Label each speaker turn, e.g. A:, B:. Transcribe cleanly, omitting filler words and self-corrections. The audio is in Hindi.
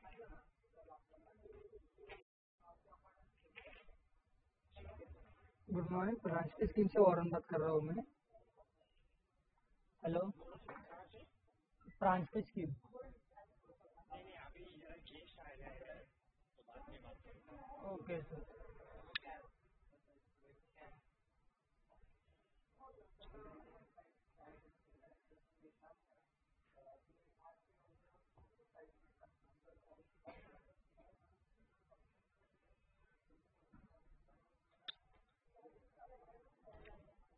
A: गुड मॉर्निंग, ब्रांच की स्कीम से वॉरेन बात कर रहा हूँ मैं। हेलो। ब्रांच की स्कीम। Okay sir.